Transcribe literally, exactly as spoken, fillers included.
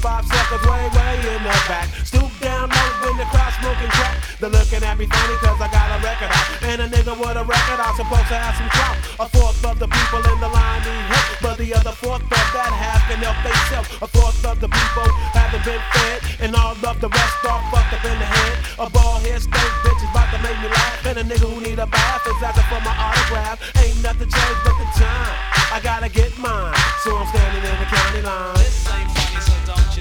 Five suckers way, way in the back. Stoop down low when the crowd smoking crack. They're looking at me funny cause I got a record out. And a nigga with a record out supposed to have some clout. A fourth of the people in the line need help, but the other fourth of that half can help theyself. A fourth of the people haven't been fed, and all of the rest are fucked up in the head. A bald head stank bitch is about to make me laugh. And a nigga who need a bath is asking for my autograph. Ain't nothing changed but the time. I gotta get mine, so I'm standing in the county line.